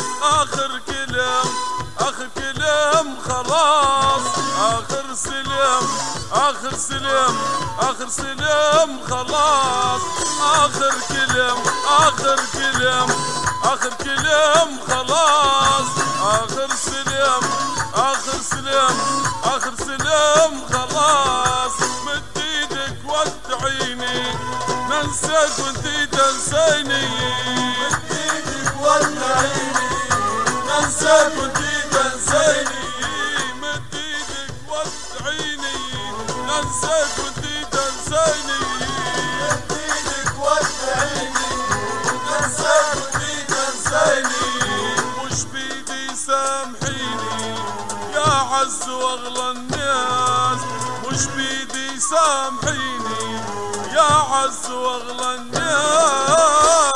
آخر كلام آخر كلام خلاص، آخر سلام آخر سلام آخر سلام خلاص، آخر كلام آخر كلام آخر كلام خلاص، آخر سلام آخر سلام آخر سلام خلاص. مد ايدك وادعيني ننساك وانتي تنسيني، مد ايدك وادعيني ننساك وانتي تنسيني، مد ايدك وادعيني ننساك وانتي تنسيني، مد ايدك وادعيني ننساك وانتي تنسيني. مش بيدي سامحيني يا عز واغلى الناس، مش بيدي سامحيني يا عز واغلى الناس.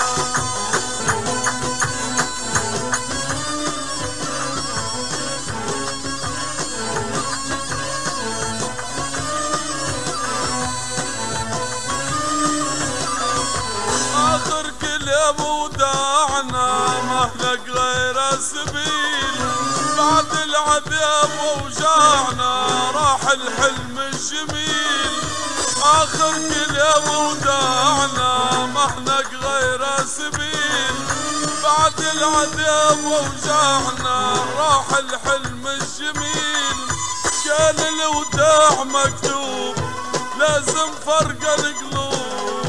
آخر كلام وداعنا مهلك غير سبيل، بعد العذاب ووجعنا راح الحلم الجميل. آخر كلام وداعنا مهلك غير سبيل، بعد العذاب ووجعنا راح الحلم الجميل. كان الوداع مكتوب لازم فرق القلوب،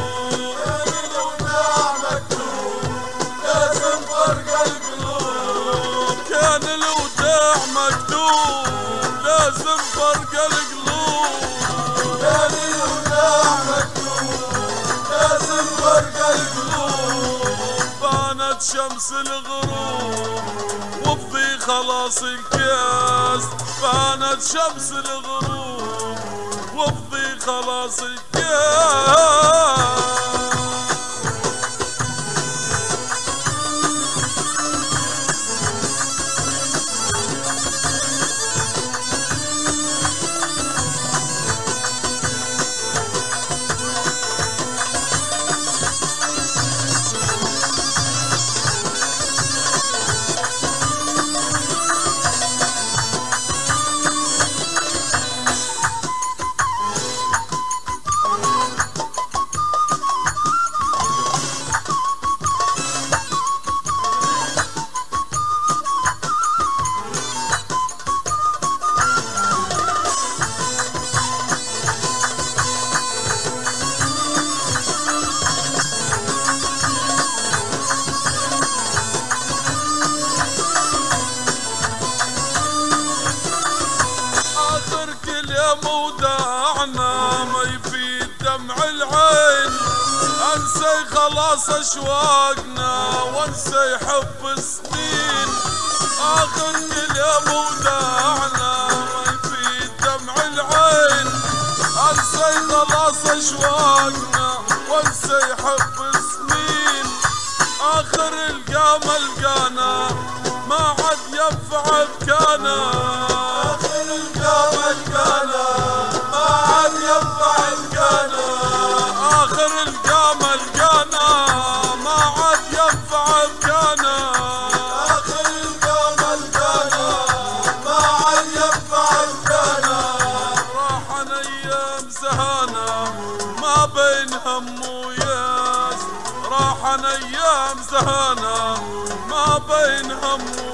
كان الوداع مكتوب لازم فرق القلوب، كان الوداع مكتوب لازم فرق القلوب. بانت شمس الغروب وفضي خلاص الكاس، بانت شمس الغروب وفضي خلاص الكاس. وداعنا ما يفيد دمع العين، انسى خلاص اشواقنا وانسى حب السنين. اخر كلام وداعنا ما يفيد دمع العين، انسى خلاص اشواقنا وانسى حب السنين. اخر القام القانا ما عاد ينفع بكانا، آخر القام القانا ما عاد ينفع بكانا، آخر القام القانا ما عاد ينفع بكانا، آخر القام القانا ما عاد ينفع بكانا. راحن ايام زهانا ما بين هم وياس، راحن ايام زهانا ما بين هم